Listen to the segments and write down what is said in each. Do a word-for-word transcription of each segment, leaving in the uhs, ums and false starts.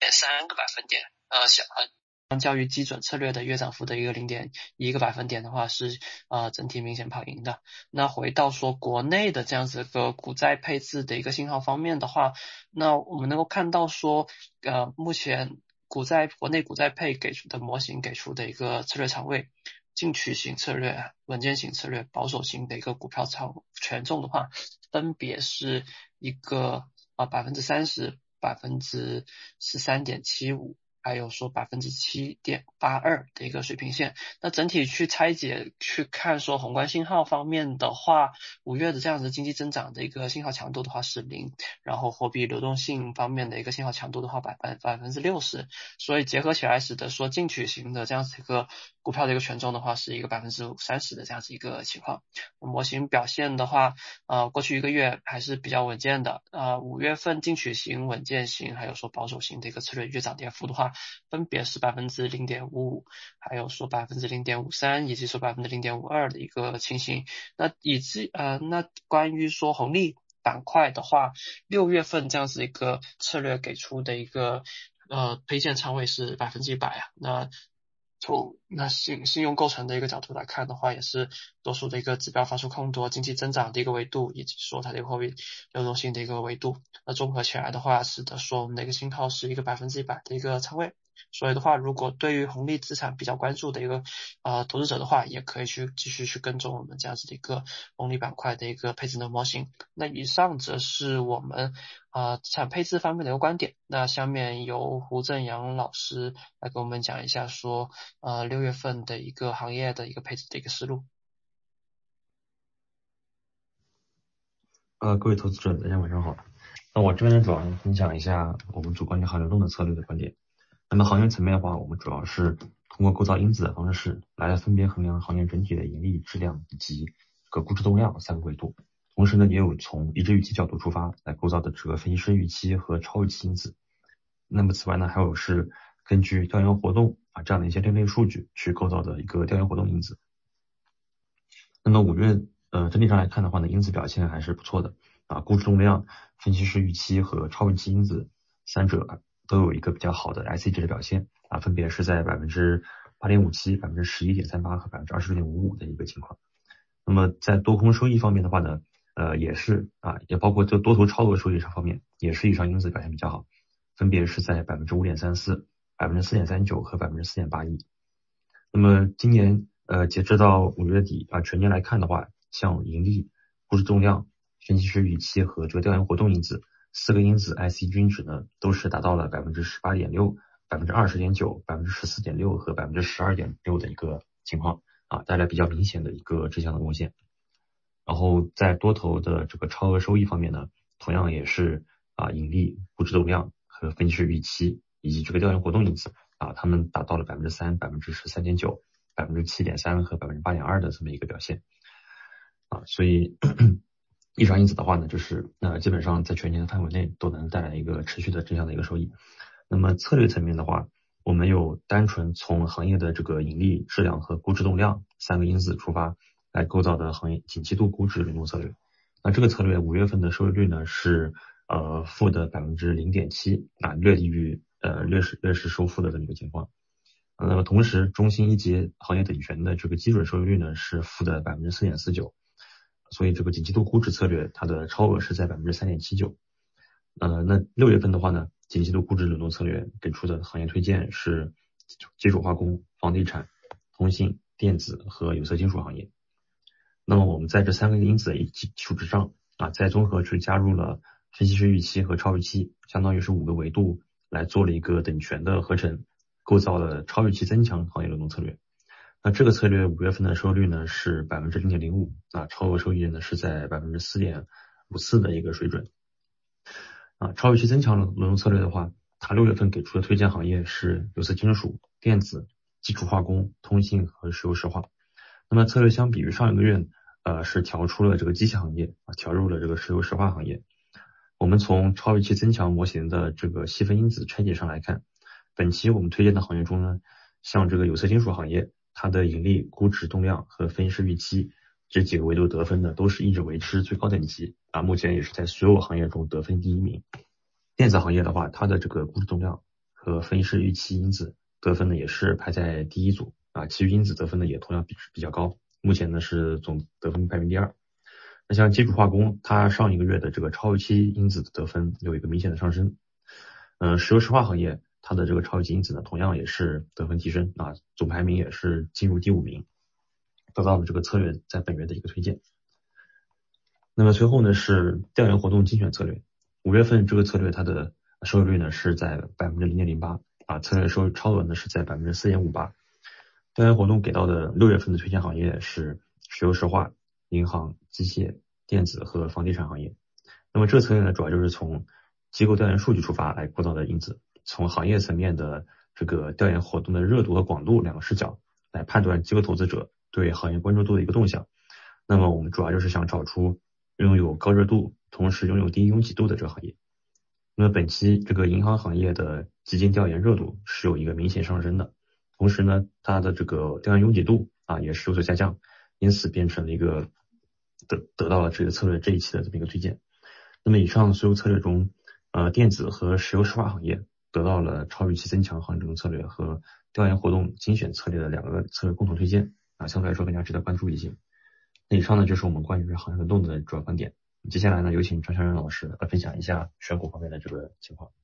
点三个百分点，呃小相较于基准策略的月涨幅的一个零点一个百分点的话，是呃整体明显跑赢的。那回到说国内的这样子一个股债配置的一个信号方面的话，那我们能够看到说呃目前股债国内股债配给出的模型给出的一个策略仓位，进取型策略、稳健型策略、保守型的一个股票仓权重的话，分别是一个啊百分之三十、百分之十三点七五。还有说百分之七点八二的一个水平线。那整体去拆解去看说宏观信号方面的话，五月的这样子经济增长的一个信号强度的话是零，然后货币流动性方面的一个信号强度的话百分百分之六十，所以结合起来使得说进取型的这样子一个股票的一个权重的话是一个百分之三十的这样子一个情况。模型表现的话，呃，过去一个月还是比较稳健的，呃，五月份进取型、稳健型，还有说保守型的一个策略月涨跌幅的话，分别是百分之零点五五，还有说百分之零点五三，以及说百分之零点五二的一个情形。那以及呃，那关于说红利板块的话，六月份这样子一个策略给出的一个呃推荐仓位是百分之一百啊，那。从那信信用构成的一个角度来看的话，也是多数的一个指标发出控多、经济增长的一个维度，以及说它的一个货币流动性的一个维度。那综合起来的话，使得说我们的一个信号是一个百分之一百的一个仓位。所以的话，如果对于红利资产比较关注的一个呃投资者的话，也可以去继续去跟踪我们这样子的一个红利板块的一个配置的模型。那以上则是我们呃资产配置方面的一个观点。那下面由胡正阳老师来给我们讲一下说呃六月份的一个行业的一个配置的一个思路。 呃，各位投资者，大家晚上好。那我这边呢，主要分享一下我们主观行流动的策略的观点。那么行业层面的话，我们主要是通过构造因子的方式来分别衡量行业整体的盈利、质量以及这个估值动量三个维度。同时呢，也有从已知预期角度出发来构造的这个分析师预期和超预期因子。那么此外呢，还有是根据调研活动啊这样的一些另类数据去构造的一个调研活动因子。那么五月呃整体上来看的话呢，因子表现还是不错的啊，估值动量、分析师预期和超预期因子三者都有一个比较好的 I C 值的表现啊，分别是在百分之八点五七、百分之十一点三八和百分之二十六点五五的一个情况。那么在多空收益方面的话呢，呃也是啊，也包括这多头超额收益上方面，也是以上因子表现比较好，分别是在百分之五点三四、百分之四点三九和百分之四点八一。那么今年呃截止到五月底啊，全年来看的话，像盈利、估值动量、分析师预期和这个调研活动因子四个因子 I C 均值呢，都是达到了百分之十八点六、百分之二十点九、百分之十四点六和百分之十二点六的一个情况啊，带来比较明显的一个正向的贡献。然后在多头的这个超额收益方面呢，同样也是啊盈利、估值动量和分析师预期以及这个调研活动因子啊，他们达到了百分之三、百分之十三点九、百分之七点三和百分之八点二的这么一个表现啊，所以以上因子的话呢，就是呃基本上在全年的范围内都能带来一个持续的正向的一个收益。那么策略层面的话，我们有单纯从行业的这个盈利、质量和估值动量三个因子出发来构造的行业景气度估值轮动策略。那这个策略五月份的收益率呢是呃负的百分之零点七啊，略低于呃略是略是收负的这么一个情况。那么同时，中信一级行业等权的这个基准收益率呢是负的百分之四点四九。所以这个景气度估值策略它的超额是在百分之三点七九。呃，那六月份的话呢，景气度估值轮动策略给出的行业推荐是基础化工、房地产、通信、电子和有色金属行业。那么我们在这三个因子的基础之上啊，再综合去加入了分析师预期和超预期，相当于是五个维度来做了一个等权的合成，构造了超预期增强行业轮动策略。那这个策略五月份的收益率呢是百分之零点零五啊，超额收益呢是在百分之四点五四的一个水准啊。超预期增强轮动策略的话，它六月份给出的推荐行业是有色金属、电子、基础化工、通信和石油石化。那么策略相比于上一个月呃是调出了这个机械行业啊，调入了这个石油石化行业。我们从超预期增强模型的这个细分因子拆解上来看，本期我们推荐的行业中呢，像这个有色金属行业，它的盈利、估值动量和分析师预期这几个维度得分呢，都是一直维持最高等级啊，目前也是在所有行业中得分第一名。电子行业的话，它的这个估值动量和和分析师预期因子得分呢也是排在第一组啊，其余因子得分呢也同样比比较高，目前呢是总得分排名第二。那像基础化工，它上一个月的这个超预期因子的得分有一个明显的上升。嗯、呃，石油石化行业它的这个超预期因子呢，同样也是得分提升啊，总排名也是进入第五名，得到了这个策略在本月的一个推荐。那么随后呢是调研活动精选策略，五月份这个策略它的收益率呢是在百分之零点零八啊，策略收益超额呢是在百分之四点五八。调研活动给到的六月份的推荐行业是石油石化、银行、机械、电子和房地产行业。那么这个策略呢，主要就是从机构调研数据出发来构造的因子，从行业层面的这个调研活动的热度和广度两个视角来判断机构投资者对行业关注度的一个动向。那么我们主要就是想找出拥有高热度，同时拥有低拥挤度的这个行业。那么本期这个银行行业的基金调研热度是有一个明显上升的，同时呢，它的这个调研拥挤度啊也是有所下降，因此变成了一个得得到了这个策略这一期的这么一个推荐。那么以上所有策略中，呃，电子和石油石化行业得到了超预期增强行情策略和调研活动精选策略的两个策略共同推荐啊，相对来说更加值得关注一些。那以上呢就是我们关于行业轮动的主要观点。接下来呢，有请张小仁老师来分享一下选股方面的这个情况。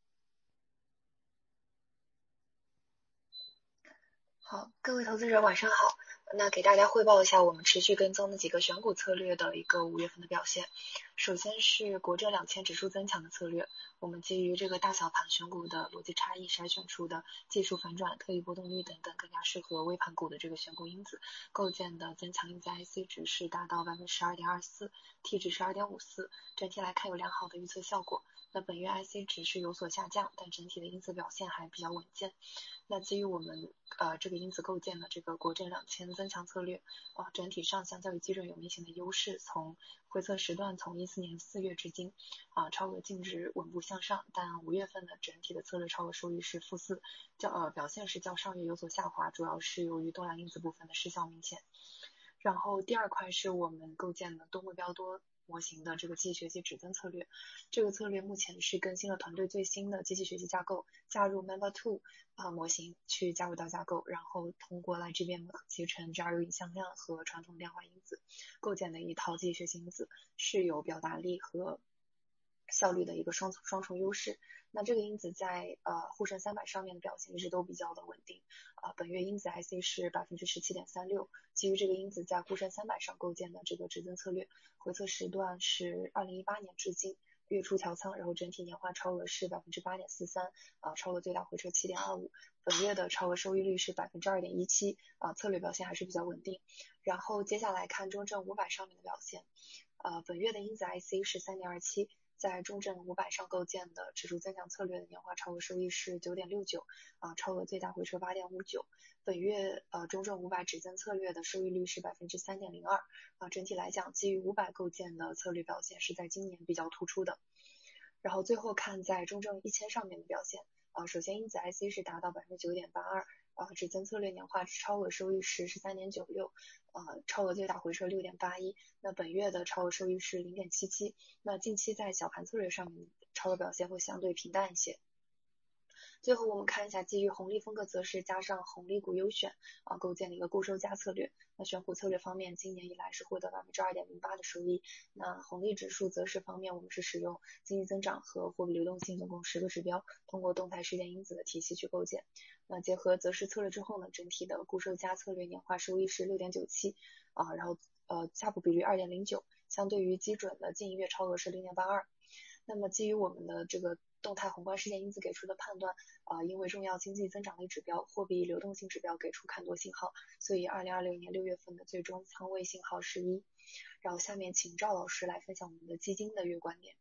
好，各位投资者晚上好。那给大家汇报一下我们持续跟踪的几个选股策略的一个五月份的表现。首先是国证两千指数增强的策略，我们基于这个大小盘选股的逻辑差异筛选出的技术反转、特异波动率等等更加适合微盘股的这个选股因子，构建的增强因子 I C 值是达到 百分之十二点二四， T 值是 二点五四， 整体来看有良好的预测效果。那本月 I C 值是有所下降，但整体的因子表现还比较稳健。那基于我们呃这个因子构建的这个国证两千增强策略啊、呃，整体上相较于基准有明显的优势。从回测时段从一四年四月至今啊、呃，超额净值稳步向上，但五月份的整体的策略超额收益是负四，较呃表现是较上月有所下滑，主要是由于动量因子部分的失效明显。然后第二块是我们构建的多目标多模型的这个机器学习指增策略，这个策略目前是更新了团队最新的机器学习架构，加入 Member 二 啊、呃、模型去加入到架构，然后通过 LightGBM 集成 G R U 影像量和传统量化因子构建的一套机器学习因子，是有表达力和效率的一个双双重优势。那这个因子在呃沪深三百上面的表现一直都比较的稳定啊、呃，本月因子 I C 是 百分之十七点三六， 基于这个因子在沪深三百上构建的这个指增策略，回测时段是二零一八年至今，月初调仓，然后整体年化超额是 百分之八点四三， 啊，超额最大回撤 七点二五， 本月的超额收益率是 百分之二点一七， 啊，策略表现还是比较稳定。然后接下来看中证五百上面的表现，呃，本月的因子 I C 是 三点二七，在中证五百上构建的指数增强策略的年化超额收益是 九点六九， 啊，超额最大回撤 八点五九。本月呃中证五百指增策略的收益率是 百分之三点零二， 啊，整体来讲基于五百构建的策略表现是在今年比较突出的。然后最后看在中证一千上面的表现，啊，首先因子 I C 是达到 百分之九点八二， 啊，指增策略年化超额收益是 十三点九六， 呃，超额最大回撤 六点八一， 那本月的超额收益是 零点七七， 那近期在小盘策略上面超额表现会相对平淡一些。最后我们看一下基于红利风格择时加上红利股优选啊构建的一个固收加策略。那选股策略方面，今年以来是获得 百分之二点零八 的收益。那红利指数择时方面，我们是使用经济增长和货币流动性总共十个指标，通过动态事件因子的体系去构建。那结合择时策略之后呢，整体的固收加策略年化收益是 六点九七， 啊，然后呃加补比率 二点零九， 相对于基准的近一月超额是 零点八二。那么基于我们的这个动态宏观事件因子给出的判断，呃，因为重要经济增长类指标、货币流动性指标给出看多信号，所以二零二六年六月份的最终仓位信号是一。然后下面请赵老师来分享我们的基金的月观点。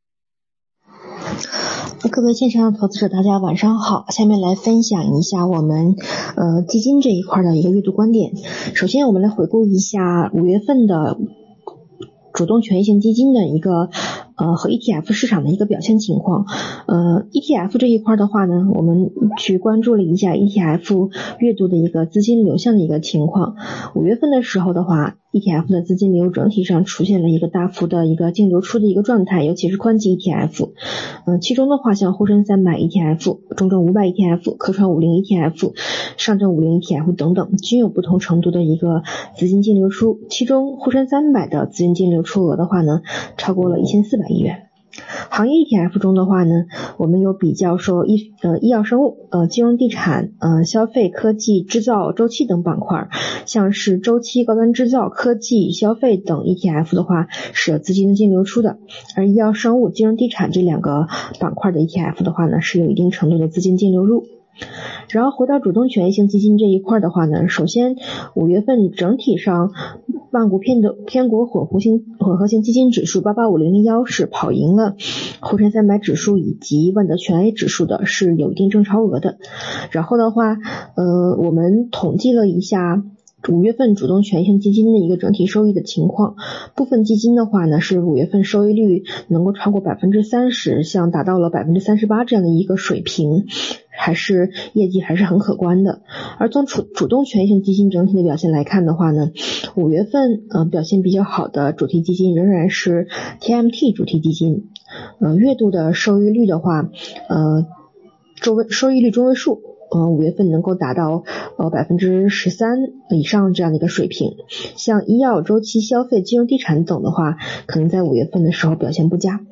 各位线上投资者大家晚上好，下面来分享一下我们呃基金这一块的一个阅读观点。首先我们来回顾一下五月份的主动权益型基金的一个呃和 E T F 市场的一个表现情况。呃 E T F 这一块的话呢，我们去关注了一下 E T F 月度的一个资金流向的一个情况。五月份的时候的话，E T F 的资金流整体上出现了一个大幅的一个净流出的一个状态，尤其是宽基 E T F。嗯、呃，其中的话，像沪深三百 E T F、中证五百 E T F、科创五零 E T F、上证五零 E T F 等等，均有不同程度的一个资金净流出。其中沪深三百的资金净流出额的话呢，超过了一千四百亿元。行业 E T F 中的话呢，我们有比较说医呃医药生物、呃金融地产、呃消费科技、制造、周期等板块，像是周期、高端制造、科技、消费等 E T F 的话是有资金净流出的，而医药生物、金融地产这两个板块的 E T F 的话呢，是有一定程度的资金净流入。然后回到主动权益性基金这一块的话呢，首先五月份整体上万股偏的偏国混合性混合型基金指数八八五零零一是跑赢了沪深三百指数以及万德全 A 指数的，是有一定正超额的。然后的话呃我们统计了一下五月份主动权益性基金的一个整体收益的情况，部分基金的话呢是五月份收益率能够超过 百分之三十， 像达到了 百分之三十八 这样的一个水平，还是业绩还是很可观的。而从主主动权益性基金整体的表现来看的话呢，五月份呃表现比较好的主题基金仍然是 T M T 主题基金，呃月度的收益率的话呃周位收益率中位数呃，五月份能够达到呃百分之十三以上这样的一个水平，像医药、周期、消费、金融地产等的话，可能在五月份的时候表现不佳。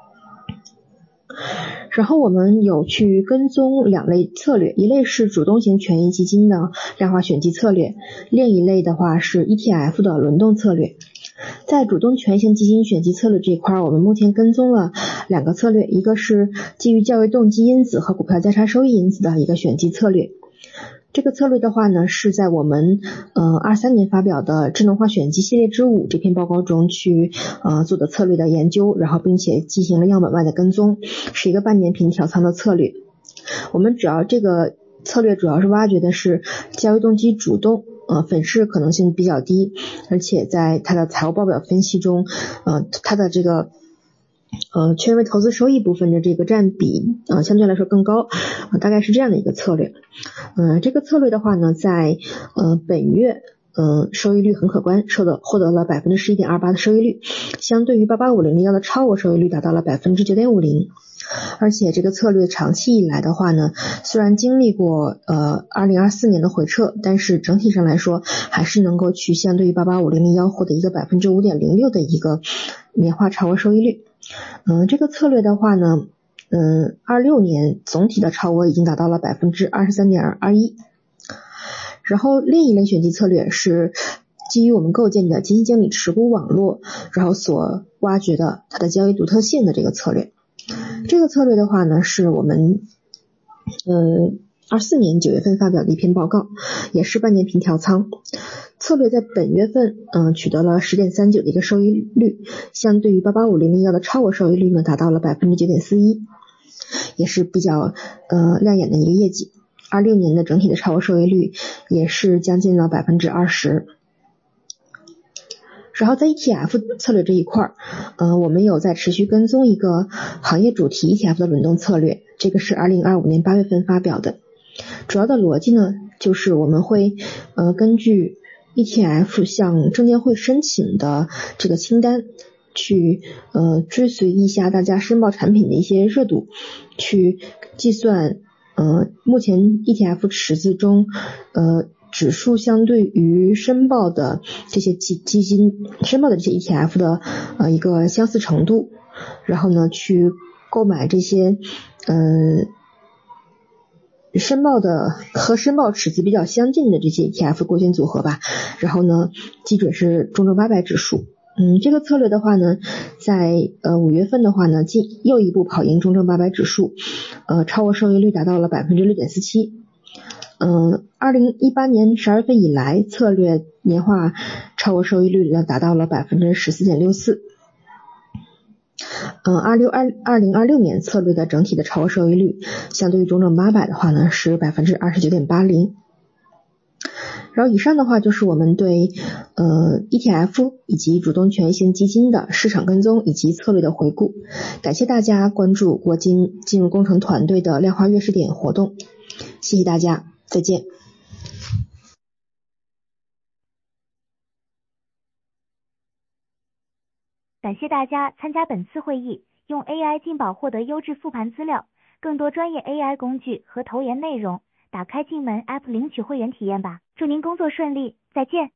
然后我们有去跟踪两类策略，一类是主动型权益基金的量化选基策略，另一类的话是 E T F 的轮动策略。在主动权益性基金选基策略这一块，我们目前跟踪了两个策略，一个是基于较为动机因子和股票价差收益因子的一个选基策略。这个策略的话呢，是在我们呃二三年发表的智能化选基系列之五这篇报告中去呃做的策略的研究，然后并且进行了样本外的跟踪，是一个半年平调仓的策略。我们主要这个策略主要是挖掘的是交易动机主动，呃粉饰可能性比较低，而且在它的财务报表分析中，呃它的这个呃权威投资收益部分的这个占比呃相对来说更高，呃大概是这样的一个策略。呃这个策略的话呢，在呃本月呃收益率很可观，受的获得了 百分之十一点二八 的收益率，相对于八八五零零一的超额收益率达到了 百分之九点五零。而且这个策略长期以来的话呢，虽然经历过呃二零二四年的回撤，但是整体上来说还是能够去相对于八八五零零一获得一个 百分之五点零六 的一个年化超额收益率。嗯、呃，这个策略的话呢，嗯，二六年总体的超额已经达到了 百分之二十三点二一。然后另一类选基策略是基于我们构建的基金经理持股网络，然后所挖掘的它的交易独特性的这个策略。这个策略的话呢，是我们呃二四年九月份发表的一篇报告，也是半年平调仓。策略在本月份嗯、呃、取得了 十点三九 的一个收益率，相对于八八五零零一的超额收益率呢达到了 百分之九点四一， 也是比较呃亮眼的一个业绩。二六年的整体的超额收益率也是将近了 百分之二十。然后在 E T F 策略这一块呃，我们有在持续跟踪一个行业主题 E T F 的轮动策略，这个是二零二五年八月份发表的。主要的逻辑呢，就是我们会呃根据 E T F 向证监会申请的这个清单，去呃追随一下大家申报产品的一些热度，去计算呃目前 E T F 池子中呃指数相对于申报的这些基基金申报的这些 E T F 的呃一个相似程度，然后呢去购买这些呃申报的和申报池子比较相近的这些 E T F 构建组合吧，然后呢基准是中证八百指数。嗯，这个策略的话呢，在呃五月份的话呢，进又一步跑赢中证八百指数，呃超额收益率达到了 百分之六点四七。嗯，二零一八年十二月份以来，策略年化超额收益率呢达到了 百分之十四点六四。嗯，二六二二零二六年策略的整体的超额收益率，相对于中证八百的话呢是 百分之二十九点八零。 然后以上的话就是我们对呃 E T F 以及主动权益型基金的市场跟踪以及策略的回顾。感谢大家关注国金金融工程团队的量化月试点活动，谢谢大家，再见。 感谢大家参加本次会议，用 A I 进宝获得优质复盘资料，更多专业 A I 工具和投研内容，打开进门 App 领取会员体验吧。祝您工作顺利，再见。